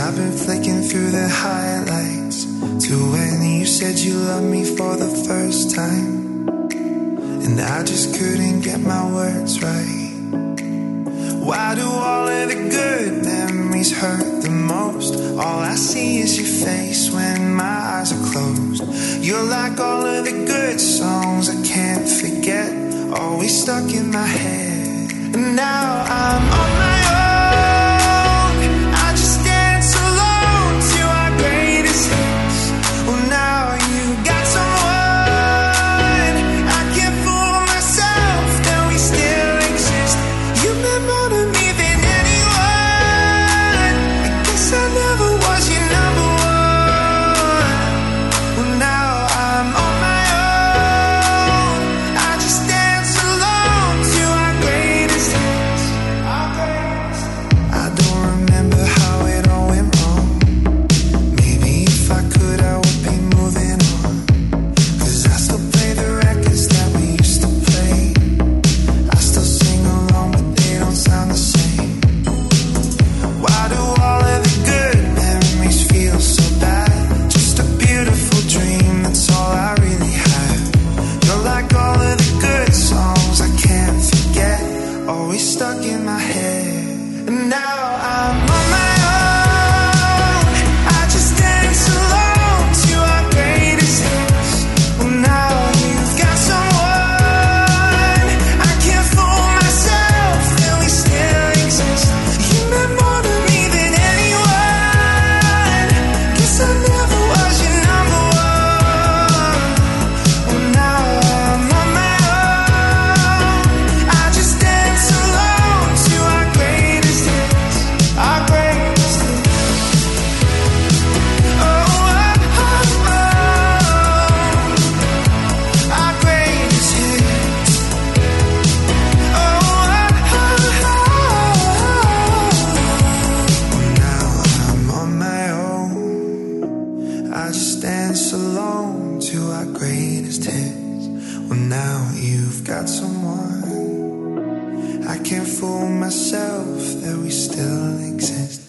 I've been flicking through the highlights to when you said you loved me for the first time, and I just couldn't get my words right. Why do all of the good memories hurt the most? All I see is your face when my eyes are closed. You're like all of the good songs I can't forget, always stuck in my head. And now I'm on my own, I just dance alone to our greatest hits. Well, now you got someone, I can't fool myself that we still exist. You meant more to me than anyone, I guess I never was your number one. Well, now I'm on my own, I just dance alone to our greatest hits. I don't remember how it all went wrong. Maybe if I could I would be moving on, 'cause I still play the records that we used to play. I still sing along but they don't sound the same. Why do all of the good memories feel so bad? Just a beautiful dream, that's all I really have. You're like all of the good songs I can't forget, always stuck in my head. And now I'm on my own, I just dance alone to our greatest hits. Well, now you've got someone, I can't fool myself that we still exist. You meant more to me than anyone, guess I never was your number one. Well, now I'm on my own, I just dance alone to our greatest hits, our greatest hits. Oh, oh, oh, oh, our greatest hits. Oh, oh, oh, oh. Now I'm on my own, I just dance alone to our greatest hits. Well, now you've got someone, I can't fool myself that we still exist.